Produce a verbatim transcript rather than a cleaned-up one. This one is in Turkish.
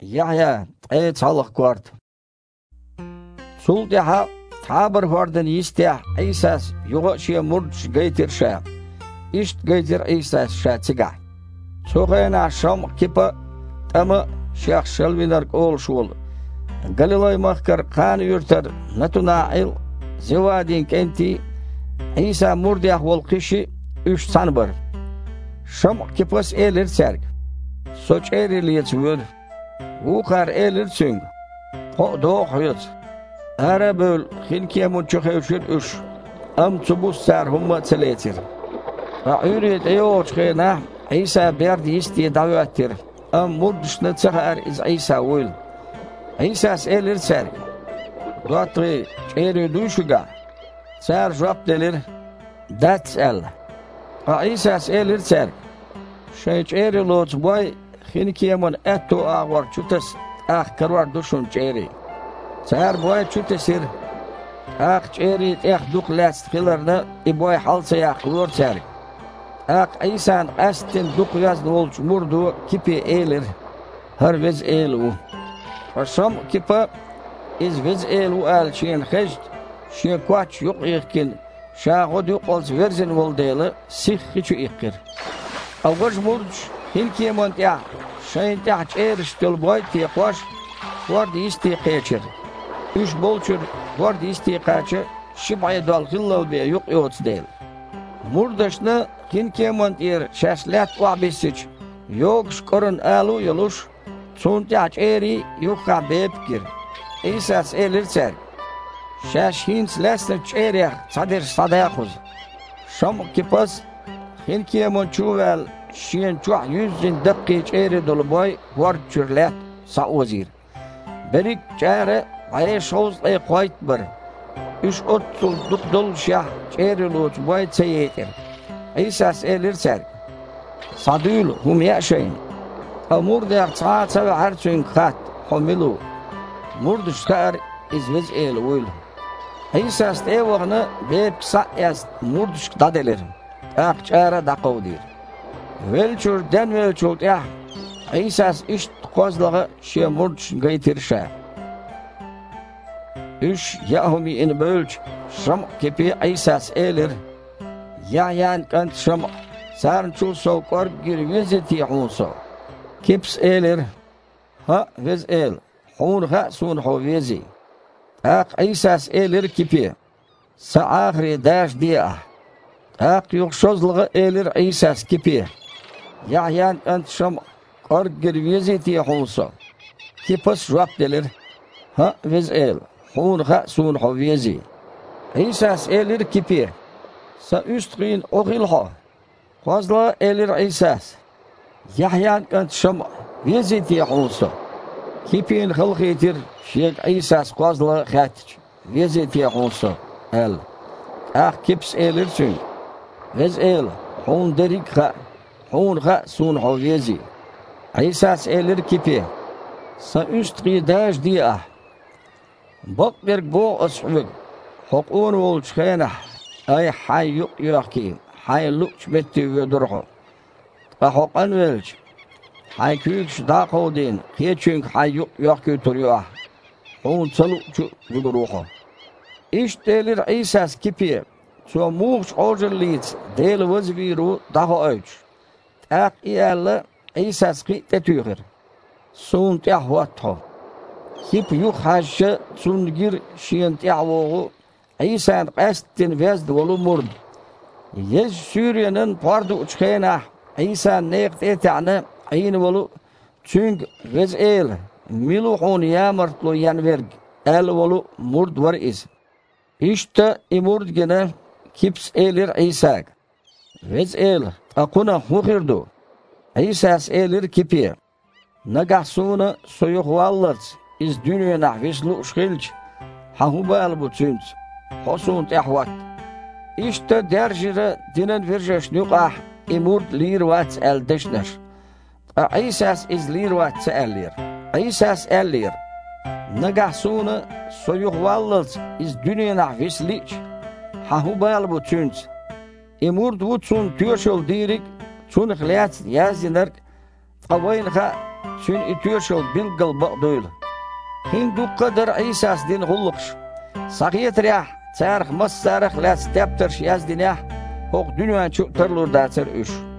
Yahya ey çalık gördü. Suldiha tabir vardan yisteh İsas yoga şiye murç geytir şa. İşt geytir İsas şa çıga. Çoğayna şam kipa ama Şeyh Şelviler ol şol. Galilay mahkar kan yurtar natunail zivadin kenti İsa murdiyah wol kişi üç sanbar. Şam kipas elir serg. Soç eriliyet vur. Uqar elir çüng. Ho doğ hayat. Ara böl xilkiye munçuxevşir üç. Am çubus sar humma çeletir. Ra'yurit eyoç xena İsa berdi istiye davettir. Am murdışna çağır iz İsa ol. İsas elir serg. Dotri eri duşuga. Sar jop delir. That's el. İsas elir serg. Şeyç eri loç boy xinkiyemun etto ağvar çutas ah karvar duşun çeri. Sar boy çutasir. Ah çeri eh duklas xilarna i boy halsa yaqlor serg. Ah İsan astin dukyaz olç murdu kipi elir. Her vez elu. Şam kipa iz vez elu al şin xejd. Şin kuaç yok ikin. Şağod yok olz verzin voldeyli sih hiçu ikir. Avgaj murç hilkiye montya. Şayin taht eriştil boy tiye koş. Vardı isti qeçir. Üç bolçur vardı isti qaçı. Şibaya dal gillav be yok yots değil. Murdaşna hilkiye montiyer şaşlat vabisiç. Yok şkorun alu yoluş. Çontyaç eri yukka bepkir. İsas elir ser. Şaş hins lesne çeriyah sadir sadayakuz. Şam kipas hilkiye monçuvel şiyen çuah yüzün dakki çeri dolu boy var çürlet sa vazir. Berik çare aye şoz ay koyt bir. Üç otsul duk dol şah çeri loç boy çeyetir. İsas elir ser. Sadül hum yaşayın. Murdiyak saat ve her şeyin kat homilu. Murduşlar izvez el oil. İsas devağını bep sa'yas murduş dadelir. Akçara daqavdir. Velçur den velçur ya. İsas işt kozlağı şe murduş gaytirşa. Üç yahumi in bölç şam kepi İsas elir. Yahyan kant şam sarnçu sokor girvizeti hunso. Kips elir, ha vez el, hun ha sun hovezi. Ak İsas elir kipi, sa ahri daş diya. Ak yokşozlığı elir İsas kipi. Yahyan ant şam kor girvezi tiye hunso. Kipis jwap delir, ha vez el, hun ha sun hovezi. İsas elir kipi, sa üstrin oğilha. Fazla elir İsas. Yahyan kant şam vezeti hulsa. Kipin halqitir Şeyh İsas qazla xatiç. Vezeti hulsa. El. Ah kips elirsin. Vez el. Hun derik ha. Hun ha sun hovezi. İsas elir kipi. Sa üstri daj diya. Bak bir bo asfik. Hukun ol çıkayna. Ay hay yok yok ki. Hay lukç betti ve durhu. Hakan velç. Hay küyük da kodin. Keçünk hay yok yok götürüyor. On çalıkçı vuruhu. İştelir İsas kipi. So muğç orjeliz del vazviru daha öç. Tak iyalle İsas kitte tüğür. Sun tehvatho. Kip yuk haşşı sungir şiyen tehvoğu. İsan qastin vezd volu murd. Yez Suriye'nin pardı uçkayna. İsa neykt etane ayın volu çünkü vez el miluhun yamartlu yanverg el volu murd var is. İşte imurd gene kips elir İsa. Vez el akuna hukirdu. İsas elir kipi. Nagah suna soyuq vallats iz dünyana vislu uşkilç. Hahubal bu çünkü. Hosun tehvat. İşte derjire dinen virjeş nüqah. İmurd lirvat el deşner. İsas iz lirvat elir. İsas elir. Nagah suna soyuq vallats iz dünyana visliç. Hahubal bu çünkü. İmurd vutsun tüyoşol dirik. Çun xliyat yazdiler. Qawayinha Sün ütüyorşol bin gıl bağduylu. Hin dukkadır İsa's din gulluqş. Sağiyet çarx mas sarıx las teptir yazdinah. Hoq dünyan çöktürlür dağıtır üş.